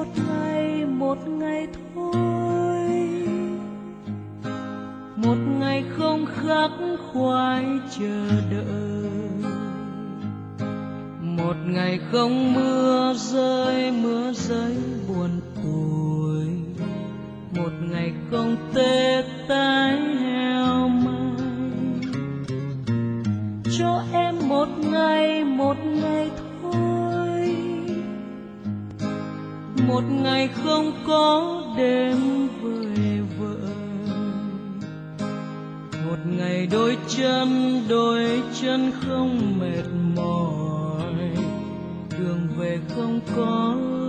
một ngày thôi, một ngày không khắc khoải chờ đợi, một ngày không mưa rơi buồn tủi, một ngày không tết tái heo mai. Cho em một ngày thôi, một ngày không có đêm vời vợi, một ngày đôi chân không mệt mỏi, đường về không có